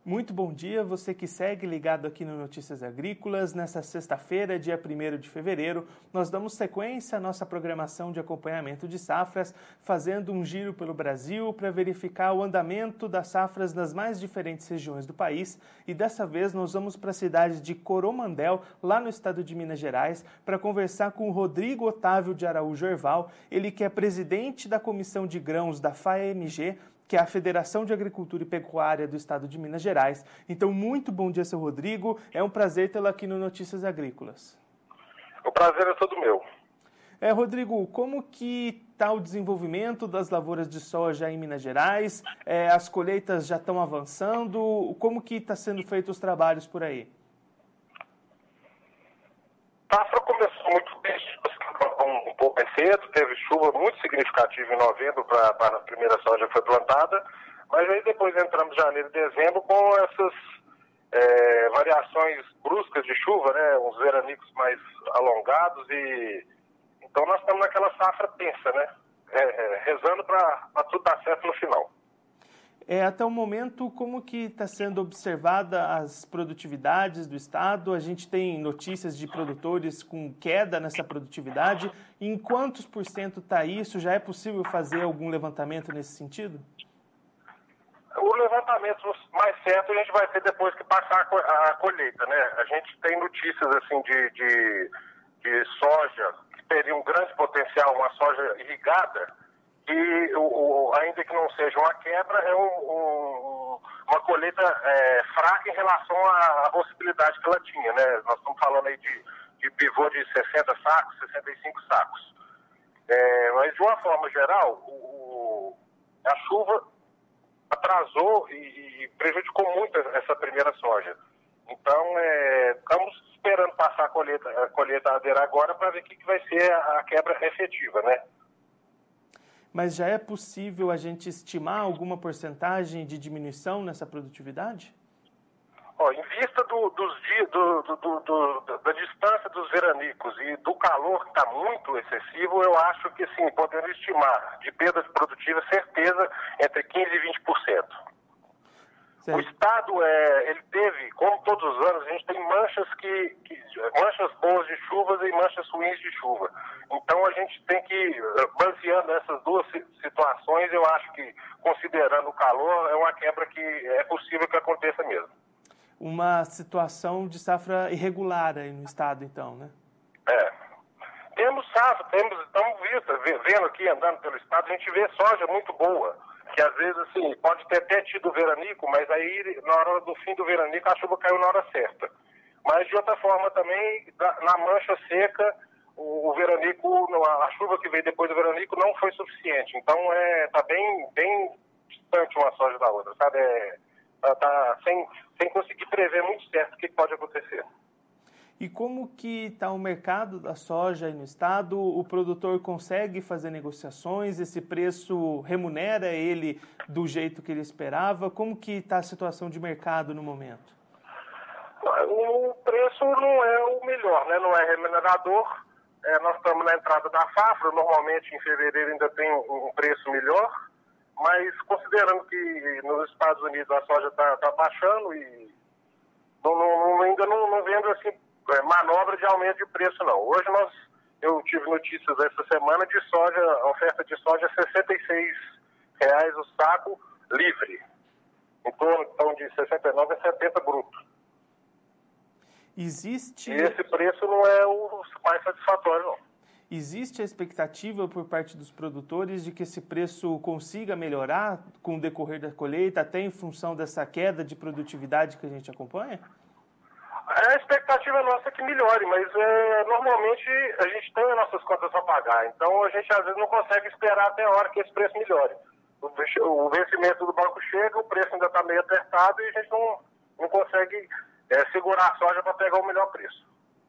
Muito bom dia, você que segue ligado aqui no Notícias Agrícolas. Nesta sexta-feira, dia 1º de fevereiro, nós damos sequência à nossa programação de acompanhamento de safras, fazendo um giro pelo Brasil para verificar o andamento das safras nas mais diferentes regiões do país. E dessa vez nós vamos para a cidade de Coromandel, lá no estado de Minas Gerais, para conversar com o Rodrigo Otávio de Araújo Herval, ele que é presidente da Comissão de Grãos da FAEMG, que é a Federação de Agricultura e Pecuária do Estado de Minas Gerais. Então, muito bom dia, seu Rodrigo. É um prazer tê-lo aqui no Notícias Agrícolas. O prazer é todo meu. Rodrigo, como que está o desenvolvimento das lavouras de soja em Minas Gerais? As colheitas já estão avançando? Como que está sendo feitos os trabalhos por aí? A safra começou muito bem, um pouco mais cedo, teve chuva muito significativa em novembro para a primeira soja que foi plantada, mas aí depois entramos em janeiro e dezembro com essas variações bruscas de chuva, né, uns veranicos mais alongados, e então nós estamos naquela safra tensa, né, rezando para tudo dar certo no final. Até o momento, como que está sendo observada as produtividades do Estado? A gente tem notícias de produtores com queda nessa produtividade. Em quantos por cento está isso? Já é possível fazer algum levantamento nesse sentido? O levantamento mais certo a gente vai ter depois que passar a colheita, né? A gente tem notícias assim de soja que teria um grande potencial, uma soja irrigada, e ainda que não seja uma quebra, é uma colheita fraca em relação à possibilidade que ela tinha, né? Nós estamos falando aí de pivô de 60 sacos, 65 sacos. Mas de uma forma geral, a chuva atrasou e prejudicou muito essa primeira soja. Então, estamos esperando passar a colheitadeira agora para ver o que vai ser a quebra efetiva, né? Mas já é possível a gente estimar alguma porcentagem de diminuição nessa produtividade? Em vista da distância dos veranicos e do calor que está muito excessivo, eu acho que sim, podemos estimar de perda produtiva certeza entre 15% e 20%. Certo. O Estado, ele teve, como todos os anos, a gente tem manchas manchas boas de chuvas e manchas ruins de chuva. Então a gente tem que, baseando essas duas situações, eu acho que, considerando o calor, é uma quebra que é possível que aconteça mesmo. Uma situação de safra irregular aí no Estado, então, né? Temos safra, estamos vendo aqui, andando pelo Estado, a gente vê soja muito boa, que às vezes, assim, pode ter até tido veranico, mas aí, na hora do fim do veranico, a chuva caiu na hora certa. Mas, de outra forma, também, na mancha seca, o veranico, a chuva que veio depois do veranico não foi suficiente. Então, está bem distante uma soja da outra, sabe? Tá sem conseguir prever muito certo o que pode acontecer. E como que está o mercado da soja aí no estado? O produtor consegue fazer negociações? Esse preço remunera ele do jeito que ele esperava? Como que está a situação de mercado no momento? O preço não é o melhor, né? Não é remunerador. Nós estamos na entrada da safra, normalmente em fevereiro ainda tem um preço melhor, mas considerando que nos Estados Unidos a soja está baixando e ainda não vendo assim manobra de aumento de preço, não. Hoje eu tive notícias essa semana de soja, a oferta de soja é R$66 o saco livre, em torno então, de 69 a 70 bruto. E esse preço não é o mais satisfatório, não. Existe a expectativa por parte dos produtores de que esse preço consiga melhorar com o decorrer da colheita, até em função dessa queda de produtividade que a gente acompanha? A expectativa nossa é que melhore, mas normalmente a gente tem as nossas contas para pagar, então a gente às vezes não consegue esperar até a hora que esse preço melhore. O vencimento do banco chega, o preço ainda está meio apertado e a gente não consegue segurar a soja para pegar o melhor preço.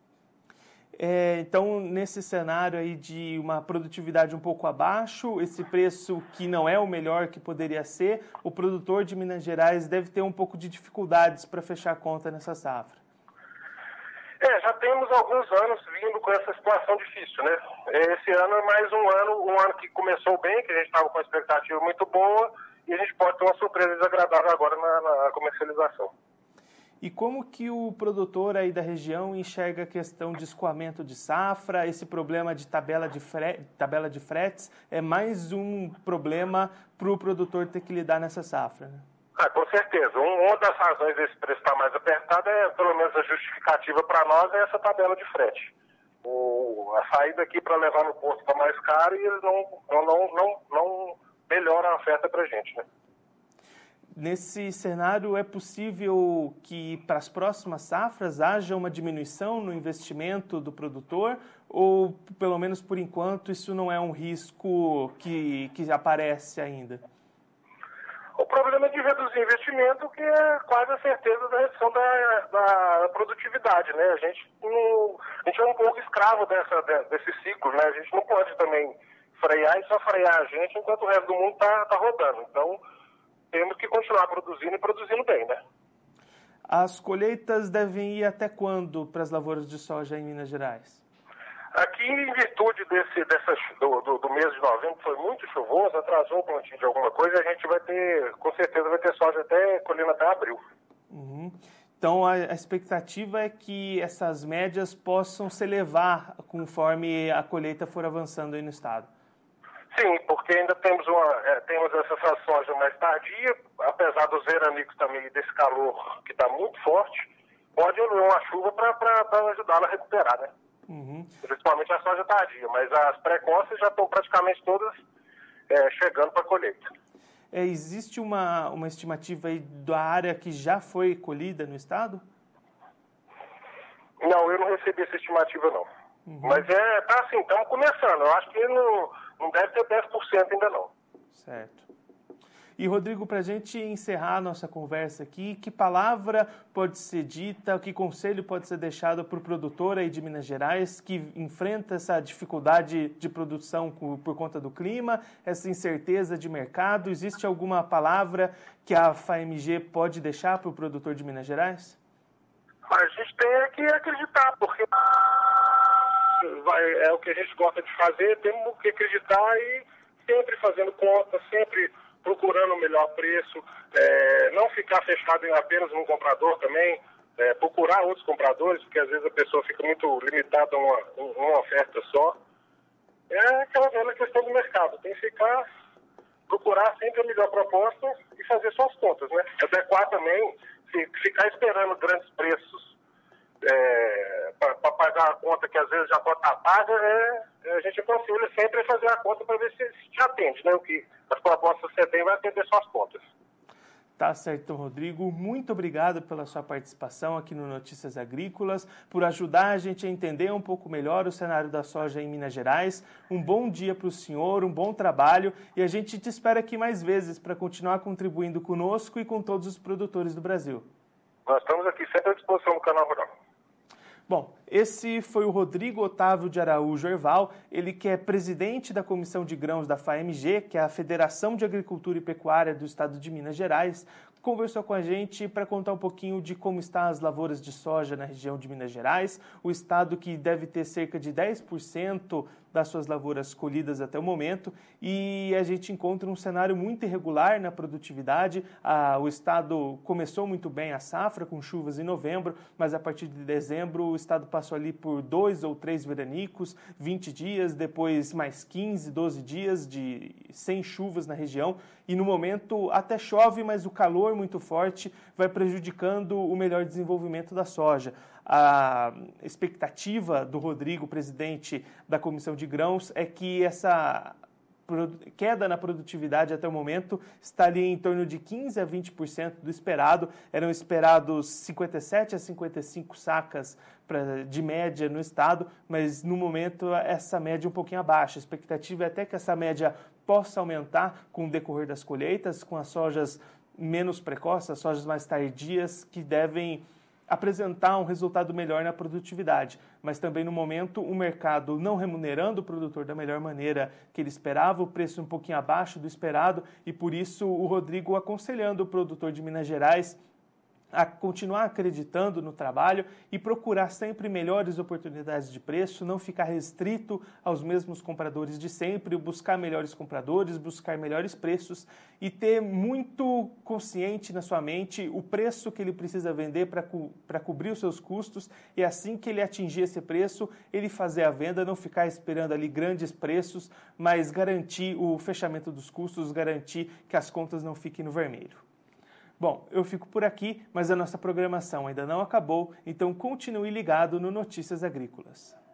Então, nesse cenário aí de uma produtividade um pouco abaixo, esse preço que não é o melhor que poderia ser, o produtor de Minas Gerais deve ter um pouco de dificuldades para fechar a conta nessa safra. Já temos alguns anos vindo com essa situação difícil, né? Esse ano é mais um ano que começou bem, que a gente estava com uma expectativa muito boa, e a gente pode ter uma surpresa desagradável agora na comercialização. E como que o produtor aí da região enxerga a questão de escoamento de safra? Esse problema de tabela de fretes é mais um problema para o produtor ter que lidar nessa safra, né? Com certeza. Uma das razões desse preço estar mais apertado pelo menos a justificativa para nós, é essa tabela de frete. A saída aqui para levar no porto está mais caro e eles não melhoram a oferta para a gente, né? Nesse cenário, é possível que para as próximas safras haja uma diminuição no investimento do produtor ou, pelo menos por enquanto, isso não é um risco que aparece ainda? O problema é de reduzir o investimento, que é quase a certeza da redução da produtividade, né? A gente é um pouco escravo desse ciclo, né? A gente não pode também frear e só frear a gente enquanto o resto do mundo está rodando. Então, temos que continuar produzindo e produzindo bem, né? As colheitas devem ir até quando para as lavouras de soja em Minas Gerais? Aqui, em virtude do mês de novembro, que foi muito chuvoso, atrasou o plantio de alguma coisa, a gente vai ter, com certeza, vai ter soja colhendo até abril. Uhum. Então, a expectativa é que essas médias possam se elevar conforme a colheita for avançando aí no estado. Sim, porque ainda temos essa soja mais tardia, apesar dos veranicos também desse calor que está muito forte, pode haver uma chuva para ajudá-la a recuperar, né? Uhum. Principalmente a soja tardia, mas as precoces já estão praticamente todas chegando para a colheita. Existe uma estimativa aí da área que já foi colhida no estado? Não, eu não recebi essa estimativa, não. Uhum. Mas tá assim, estamos começando. Eu acho que não deve ter 10% ainda não. Certo. E, Rodrigo, para a gente encerrar a nossa conversa aqui, que palavra pode ser dita, que conselho pode ser deixado para o produtor aí de Minas Gerais que enfrenta essa dificuldade de produção por conta do clima, essa incerteza de mercado? Existe alguma palavra que a FAMG pode deixar para o produtor de Minas Gerais? A gente tem que acreditar, porque é o que a gente gosta de fazer, temos que acreditar e sempre fazendo conta, sempre procurando o melhor preço, não ficar fechado em apenas um comprador também, procurar outros compradores, porque às vezes a pessoa fica muito limitada a uma oferta só. É aquela velha questão do mercado, tem que procurar sempre a melhor proposta e fazer suas contas, né? Adequar também, ficar esperando grandes preços para pagar a conta que às vezes já pode estar paga, a gente aconselha sempre a fazer a conta para ver se atende, né? O que as propostas que você tem vai atender suas contas. Tá certo, então, Rodrigo. Muito obrigado pela sua participação aqui no Notícias Agrícolas, por ajudar a gente a entender um pouco melhor o cenário da soja em Minas Gerais. Um bom dia para o senhor, um bom trabalho e a gente te espera aqui mais vezes para continuar contribuindo conosco e com todos os produtores do Brasil. Nós estamos aqui sempre à disposição do Canal Rural. Bom, esse foi o Rodrigo Otávio de Araújo Herval, ele que é presidente da Comissão de Grãos da FAMG, que é a Federação de Agricultura e Pecuária do Estado de Minas Gerais, conversou com a gente para contar um pouquinho de como estão as lavouras de soja na região de Minas Gerais, o estado que deve ter cerca de 10% das suas lavouras colhidas até o momento, e a gente encontra um cenário muito irregular na produtividade. O estado começou muito bem a safra, com chuvas em novembro, mas a partir de dezembro o estado passou ali por 2 ou 3 veranicos, 20 dias, depois mais 15, 12 dias sem chuvas na região, e no momento até chove, mas o calor muito forte vai prejudicando o melhor desenvolvimento da soja. A expectativa do Rodrigo, presidente da Comissão de Grãos, é que essa queda na produtividade até o momento está ali em torno de 15% a 20% do esperado. Eram esperados 57 a 55 sacas de média no estado, mas no momento essa média é um pouquinho abaixo. A expectativa é até que essa média possa aumentar com o decorrer das colheitas, com as sojas menos precoces, as sojas mais tardias, que devem apresentar um resultado melhor na produtividade, mas também no momento o mercado não remunerando o produtor da melhor maneira que ele esperava, o preço um pouquinho abaixo do esperado, e por isso o Rodrigo aconselhando o produtor de Minas Gerais a continuar acreditando no trabalho e procurar sempre melhores oportunidades de preço, não ficar restrito aos mesmos compradores de sempre, buscar melhores compradores, buscar melhores preços e ter muito consciente na sua mente o preço que ele precisa vender para cobrir os seus custos, e assim que ele atingir esse preço, ele fazer a venda, não ficar esperando ali grandes preços, mas garantir o fechamento dos custos, garantir que as contas não fiquem no vermelho. Bom, eu fico por aqui, mas a nossa programação ainda não acabou, então continue ligado no Notícias Agrícolas.